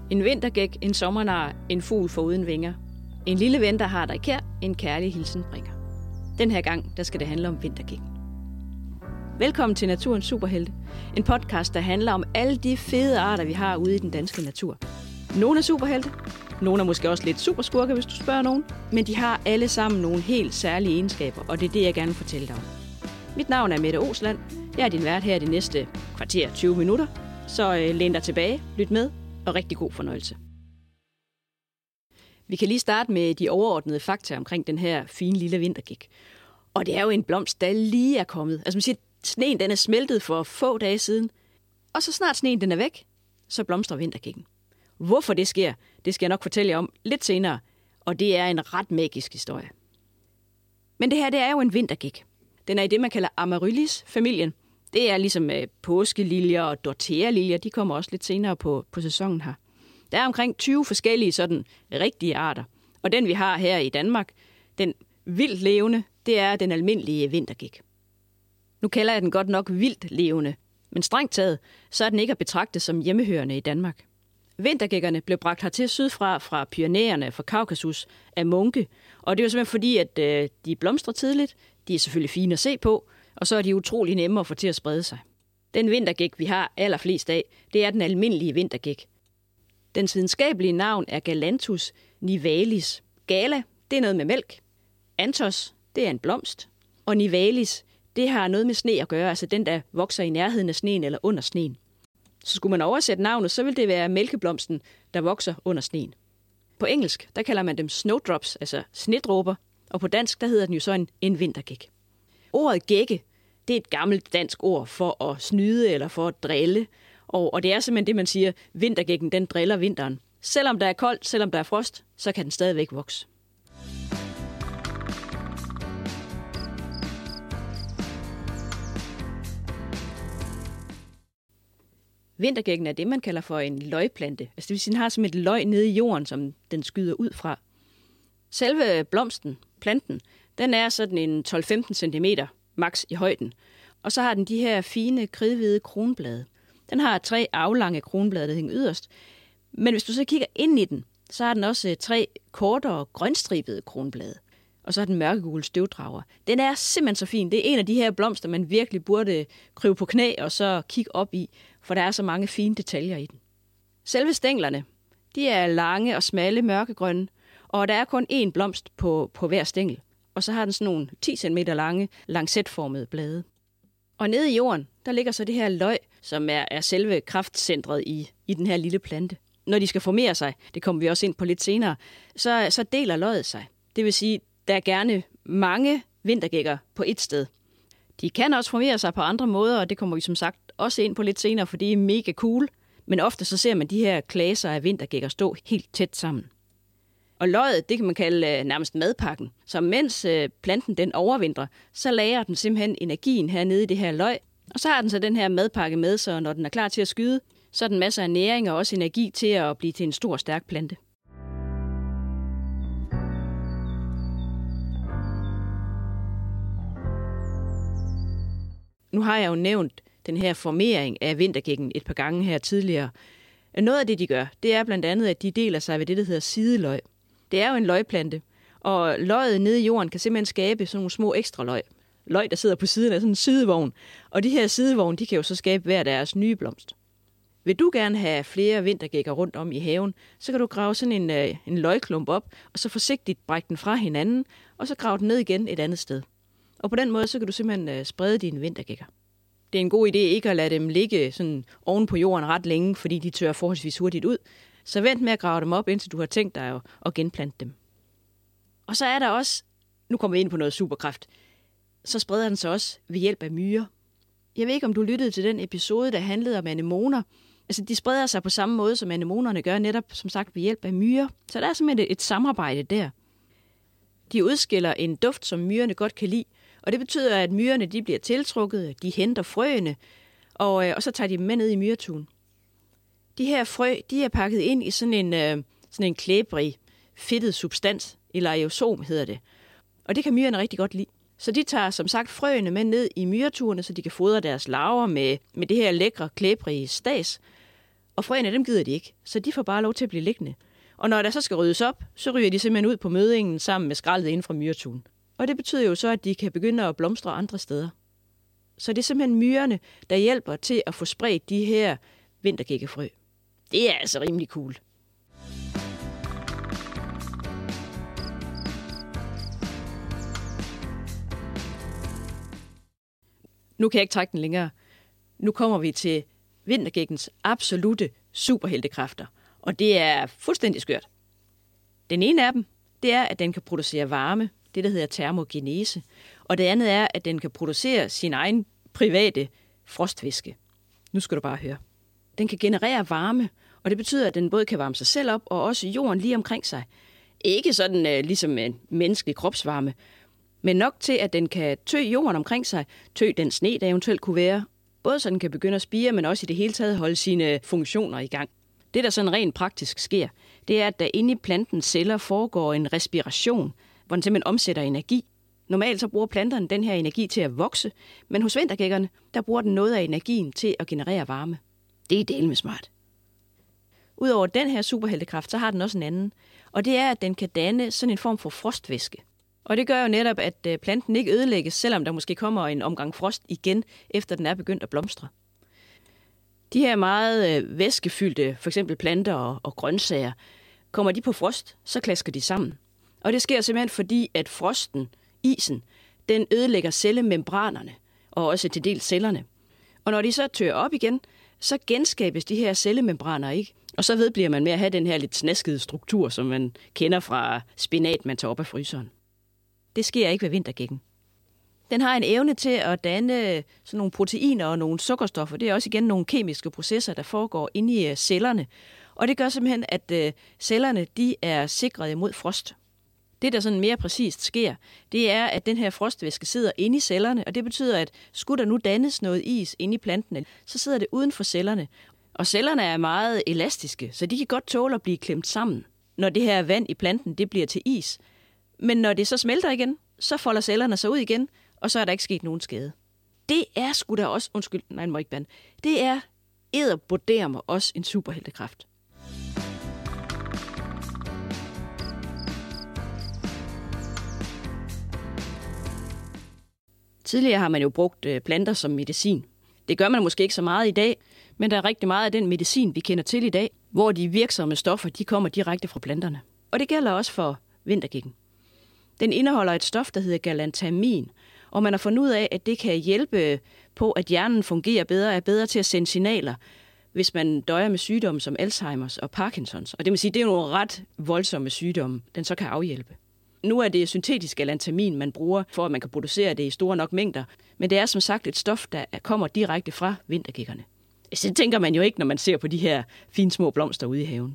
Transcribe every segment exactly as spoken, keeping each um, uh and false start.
En vintergæk, en sommernar, en fugl foruden vinger. En lille ven, der har dig kær, en kærlig hilsen bringer. Den her gang, der skal det handle om vintergækken. Velkommen til Naturens Superhelte. En podcast, der handler om alle de fede arter, vi har ude i den danske natur. Nogle er superhelte, nogle er måske også lidt superskurke, hvis du spørger nogen. Men de har alle sammen nogle helt særlige egenskaber, og det er det, jeg gerne vil fortælle dig om. Mit navn er Mette Osland. Jeg er din vært her de næste kvarter tyve minutter. Så øh, læn dig tilbage, lyt med, og rigtig god fornøjelse. Vi kan lige starte med de overordnede fakta omkring den her fine lille vintergæk. Og det er jo en blomst, der lige er kommet. Altså man siger, sneen den er smeltet for få dage siden, og så snart sneen den er væk, så blomstrer vintergækken. Hvorfor det sker, det skal jeg nok fortælle jer om lidt senere, og det er en ret magisk historie. Men det her, det er jo en vintergæk. Den er i det, man kalder Amaryllis-familien. Det er ligesom øh, påskeliljer og dortea-liljer, de kommer også lidt senere på, på sæsonen her. Der er omkring tyve forskellige sådan rigtige arter, og den vi har her i Danmark, den vildt levende, det er den almindelige vintergæk. Nu kalder jeg den godt nok vildt levende, men strengt taget, så er den ikke at betragte som hjemmehørende i Danmark. Vintergækkerne blev bragt hertil sydfra fra Pyrenæerne, fra Kaukasus, af munke, og det er jo simpelthen fordi, at øh, de blomstrer tidligt, de er selvfølgelig fine at se på, og så er de utrolig nemme at få til at sprede sig. Den vintergæk, vi har allerflest af, det er den almindelige vintergæk. Dens videnskabelige navn er Galanthus nivalis. Gala, det er noget med mælk. Anthos, det er en blomst. Og nivalis, det har noget med sne at gøre, altså den, der vokser i nærheden af sneen eller under sneen. Så skulle man oversætte navnet, så vil det være mælkeblomsten, der vokser under sneen. På engelsk, der kalder man dem snowdrops, altså snedråber, og på dansk, der hedder den jo så en, en vintergæk. Ordet gække, det er et gammelt dansk ord for at snyde eller for at drille, og, og det er simpelthen det, man siger, vintergækken, den driller vinteren. Selvom der er koldt, selvom der er frost, så kan den stadigvæk vokse. Vintergækken er det, man kalder for en løgplante. Altså det vil sige, den har som et løg nede i jorden, som den skyder ud fra. Selve blomsten, planten, den er sådan en tolv til femten centimeter maks i højden. Og så har den de her fine, kridhvide kronblade. Den har tre aflange kronblade, der hænger yderst. Men hvis du så kigger ind i den, så har den også tre kortere, grønstribede kronblade. Og så har den mørkegule støvdrager. Den er simpelthen så fin. Det er en af de her blomster, man virkelig burde krybe på knæ og så kigge op i, for der er så mange fine detaljer i den. Selve stænglerne, de er lange og smalle, mørkegrønne, og der er kun én blomst på, på hver stængel. Og så har den sådan nogle ti centimeter lange, lancetformede blade. Og nede i jorden, der ligger så det her løg, som er, er selve kraftcentret i, i den her lille plante. Når de skal formere sig, det kommer vi også ind på lidt senere, så, så deler løget sig. Det vil sige, der er gerne mange vintergækker på et sted. De kan også formere sig på andre måder, og det kommer vi som sagt også ind på lidt senere, for det er mega cool. Men ofte så ser man de her klaser af vintergækker stå helt tæt sammen. Og løget, det kan man kalde nærmest madpakken. Så mens planten den overvintrer, så lagrer den simpelthen energien hernede i det her løg. Og så har den så den her madpakke med, så når den er klar til at skyde, så er den masser af næring og også energi til at blive til en stor, stærk plante. Nu har jeg jo nævnt den her formering af vintergækken et par gange her tidligere. Noget af det, de gør, det er blandt andet, at de deler sig ved det, der hedder sideløg. Det er jo en løgplante, og løget nede i jorden kan simpelthen skabe sådan nogle små ekstra løg. Løg, der sidder på siden af sådan en sidevogn. Og de her sidevogne, de kan jo så skabe hver deres nye blomst. Vil du gerne have flere vintergækker rundt om i haven, så kan du grave sådan en, en løgklump op, og så forsigtigt brække den fra hinanden, og så grave den ned igen et andet sted. Og på den måde, så kan du simpelthen sprede dine vintergækker. Det er en god idé ikke at lade dem ligge sådan oven på jorden ret længe, fordi de tørrer forholdsvis hurtigt ud. Så vent med at grave dem op, indtil du har tænkt dig at, at genplante dem. Og så er der også, nu kommer vi ind på noget superkraft, så spreder den sig også ved hjælp af myrer. Jeg ved ikke, om du lyttede til den episode, der handlede om anemoner. Altså, de spreder sig på samme måde, som anemonerne gør, netop som sagt ved hjælp af myrer. Så der er simpelthen et, et samarbejde der. De udskiller en duft, som myrerne godt kan lide, og det betyder, at myrerne de bliver tiltrukket, de henter frøene, og, og så tager de dem med ned i myretuen. De her frø, de er pakket ind i sådan en, øh, sådan en klæbrig, fedtet substans, eller aerosom hedder det. Og det kan myrerne rigtig godt lide. Så de tager som sagt frøene med ned i myreturene, så de kan fodre deres larver med, med det her lækre, klæbrige stas. Og frøene, dem gider de ikke, så de får bare lov til at blive liggende. Og når der så skal ryddes op, så ryger de simpelthen ud på mødingen sammen med skraldet inden fra myretun. Og det betyder jo så, at de kan begynde at blomstre andre steder. Så det er simpelthen myrerne, der hjælper til at få spredt de her vintergækkefrø. Det er altså rimelig cool. Nu kan jeg ikke trække den længere. Nu kommer vi til vintergækkens absolute superheltekræfter. Og det er fuldstændig skørt. Den ene af dem, det er, at den kan producere varme. Det, der hedder termogenese. Og det andet er, at den kan producere sin egen private frostvæske. Nu skal du bare høre. Den kan generere varme, og det betyder, at den både kan varme sig selv op, og også jorden lige omkring sig. Ikke sådan uh, ligesom en menneskelig kropsvarme, men nok til, at den kan tø jorden omkring sig, tø den sne, der eventuelt kunne være. Både så den kan begynde at spire, men også i det hele taget holde sine funktioner i gang. Det, der sådan rent praktisk sker, det er, at der inde i plantens celler foregår en respiration, hvor den simpelthen omsætter energi. Normalt så bruger planterne den her energi til at vokse, men hos vintergækkerne, der bruger den noget af energien til at generere varme. Det er delme smart. Udover den her superheltekraft, så har den også en anden, og det er, at den kan danne sådan en form for frostvæske. Og det gør jo netop, at planten ikke ødelægges, selvom der måske kommer en omgang frost igen, efter den er begyndt at blomstre. De her meget væskefyldte, for eksempel planter og, og grøntsager, kommer de på frost, så klasker de sammen. Og det sker simpelthen fordi, at frosten, isen, den ødelægger cellemembranerne, og også til dels cellerne. Og når de så tør op igen, så genskabes de her cellemembraner ikke. Og så vedbliver man med at have den her lidt snaskede struktur, som man kender fra spinat, man tager op af fryseren. Det sker ikke ved vintergækken. Den har en evne til at danne sådan nogle proteiner og nogle sukkerstoffer. Det er også igen nogle kemiske processer, der foregår inde i cellerne. Og det gør simpelthen, at cellerne de er sikret imod frost. Det, der sådan mere præcist sker, det er, at den her frostvæske sidder inde i cellerne, og det betyder, at skulle der nu dannes noget is inde i planten, så sidder det uden for cellerne. Og cellerne er meget elastiske, så de kan godt tåle at blive klemt sammen, når det her vand i planten det bliver til is. Men når det så smelter igen, så folder cellerne sig ud igen, og så er der ikke sket nogen skade. Det er sgu da også, undskyld, nej, må ikke bande. Det er edderbordere også en superheltekraft. Tidligere har man jo brugt planter som medicin. Det gør man måske ikke så meget i dag, men der er rigtig meget af den medicin, vi kender til i dag, hvor de virksomme stoffer de kommer direkte fra planterne. Og det gælder også for vintergækken. Den indeholder et stof, der hedder galantamin, og man har fundet ud af, at det kan hjælpe på, at hjernen fungerer bedre, er bedre til at sende signaler, hvis man døjer med sygdomme som Alzheimers og Parkinsons. Og det vil sige, det er nogle ret voldsomme sygdomme, den så kan afhjælpe. Nu er det syntetisk galantamin, man bruger, for at man kan producere det i store nok mængder. Men det er som sagt et stof, der kommer direkte fra vintergækkerne. Så tænker man jo ikke, når man ser på de her fine små blomster ude i haven.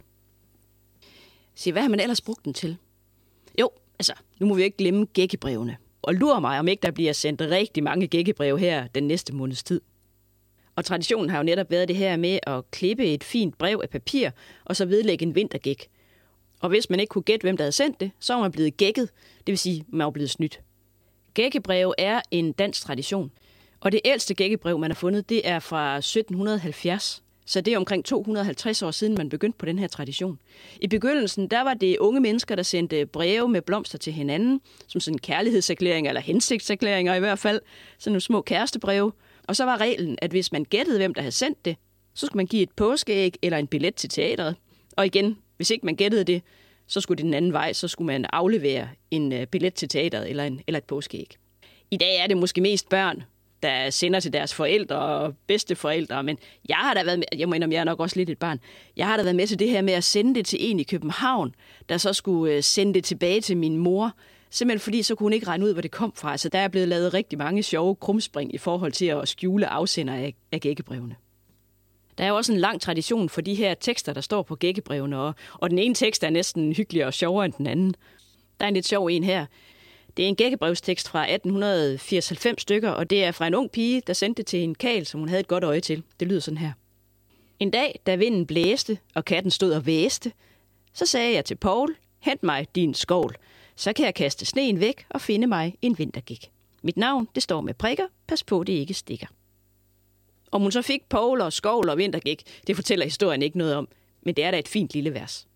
Så hvad har man ellers brugt den til? Jo, altså, nu må vi ikke glemme gækkebrevene. Og lur mig, om ikke der bliver sendt rigtig mange gækkebreve her den næste måneds tid. Og traditionen har jo netop været det her med at klippe et fint brev af papir, og så vedlægge en vintergæk. Og hvis man ikke kunne gætte, hvem der havde sendt det, så var man blevet gækket, det vil sige, man var blevet snydt. Gækkebreve er en dansk tradition, og det ældste gækkebrev, man har fundet, det er fra sytten halvfjerds. Så det er omkring to hundrede og halvtreds år siden, man begyndte på den her tradition. I begyndelsen, der var det unge mennesker, der sendte breve med blomster til hinanden, som sådan kærlighedserklæringer, eller hensigtserklæringer i hvert fald, sådan nogle små kærestebreve. Og så var reglen, at hvis man gættede, hvem der havde sendt det, så skulle man give et påskeæg eller en billet til teatret. Og igen, hvis ikke man gættede det, så skulle det den anden vej, så skulle man aflevere en billet til teatret eller, en, eller et påskeæg. I dag er det måske mest børn, der sender til deres forældre og bedsteforældre, men jeg har da været med, jeg mener, jeg er nok også lidt et barn, jeg har da været med til det her med at sende det til en i København, der så skulle sende det tilbage til min mor, simpelthen fordi så kunne hun ikke regne ud, hvor det kom fra. Så der er blevet lavet rigtig mange sjove krumspring i forhold til at skjule afsender af, af gækkebrevene. Der er jo også en lang tradition for de her tekster, der står på gækkebrevene, og, og den ene tekst er næsten hyggeligere og sjovere end den anden. Der er en lidt sjov en her. Det er en gækkebrevstekst fra atten firs halvfems stykker, og det er fra en ung pige, der sendte det til en karl, som hun havde et godt øje til. Det lyder sådan her. En dag, da vinden blæste, og katten stod og væste, så sagde jeg til Paul, hent mig din skål, så kan jeg kaste sneen væk og finde mig en vintergæk. Mit navn, det står med prikker, pas på, det ikke stikker. Om hun så fik pogler, skovler og vintergæk, det fortæller historien ikke noget om, men det er da et fint lille vers.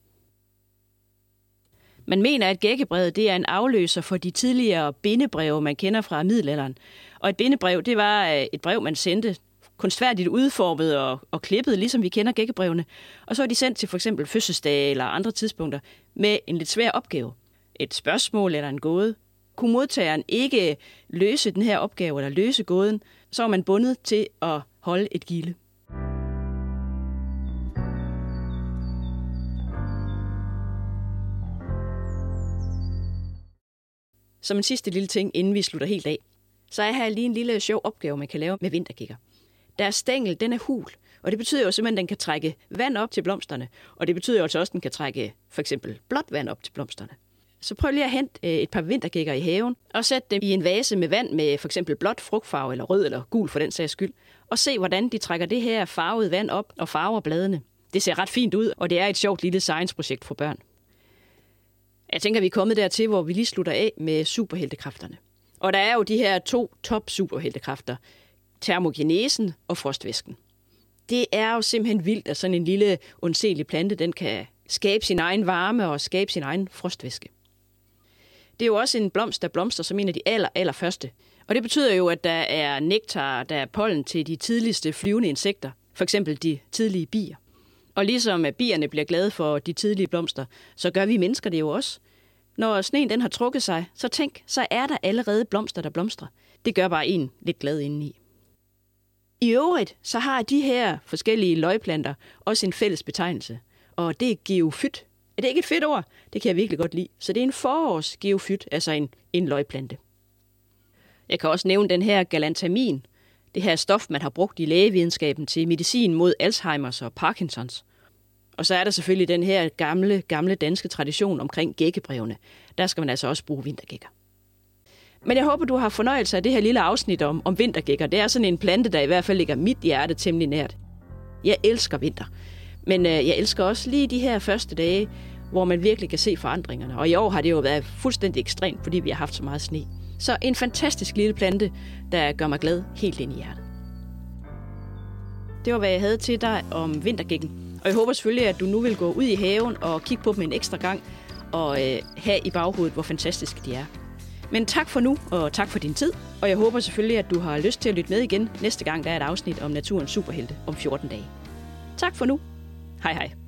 Man mener, at gækkebrevet det er en afløser for de tidligere bindebreve, man kender fra middelalderen. Og et bindebrev, det var et brev, man sendte kunstfærdigt udformet og, og klippet, ligesom vi kender gækkebrevene. Og så er de sendt til for eksempel fødselsdage eller andre tidspunkter med en lidt svær opgave. Et spørgsmål eller en gåde. Kunne modtageren ikke løse den her opgave eller løse gåden, så er man bundet til at holde et gilde. Som en sidste lille ting, inden vi slutter helt af, så er her lige en lille sjov opgave, man kan lave med vintergækker. Deres stængel, den er hul, og det betyder jo simpelthen, at den kan trække vand op til blomsterne, og det betyder jo også, at den kan trække for eksempel blåt vand op til blomsterne. Så prøv lige at hente et par vintergækker i haven, og sæt dem i en vase med vand med for eksempel blåt frugtfarve, eller rød eller gul for den sags skyld, og se, hvordan de trækker det her farvede vand op og farver bladene. Det ser ret fint ud, og det er et sjovt lille science-projekt for børn. Jeg tænker, vi er kommet dertil, hvor vi lige slutter af med superheltekræfterne. Og der er jo de her to top-superheltekræfter, termogenesen og frostvæsken. Det er jo simpelthen vildt, at sådan en lille undselig plante, den kan skabe sin egen varme og skabe sin egen frostvæske. Det er jo også en blomst, der blomster som en af de aller, aller første. Og det betyder jo, at der er nektar, der er pollen til de tidligste flyvende insekter, for eksempel de tidlige bier. Og ligesom at bierne bliver glade for de tidlige blomster, så gør vi mennesker det jo også. Når sneen den har trukket sig, så tænk, så er der allerede blomster, der blomstrer. Det gør bare en lidt glad indeni. I øvrigt, så har de her forskellige løgplanter også en fælles betegnelse, og det er geofyt. Er det ikke et fedt ord? Det kan jeg virkelig godt lide. Så det er en forårsgeofyt, altså en, en løgplante. Jeg kan også nævne den her galantamin, det her stof, man har brugt i lægevidenskaben til medicin mod Alzheimers og Parkinsons. Og så er der selvfølgelig den her gamle, gamle danske tradition omkring gækkebrevene. Der skal man altså også bruge vintergækker. Men jeg håber, du har fornøjelse af det her lille afsnit om, om vintergækker. Det er sådan en plante, der i hvert fald ligger mit hjerte temmelig nært. Jeg elsker vinter. Men øh, jeg elsker også lige de her første dage, hvor man virkelig kan se forandringerne. Og i år har det jo været fuldstændig ekstremt, fordi vi har haft så meget sne. Så en fantastisk lille plante, der gør mig glad helt ind i hjertet. Det var, hvad jeg havde til dig om vintergækken. Og jeg håber selvfølgelig, at du nu vil gå ud i haven og kigge på dem en ekstra gang, og øh, have i baghovedet, hvor fantastiske de er. Men tak for nu, og tak for din tid. Og jeg håber selvfølgelig, at du har lyst til at lytte med igen næste gang, der er et afsnit om naturens superhelte om fjorten dage. Tak for nu. Hej hej.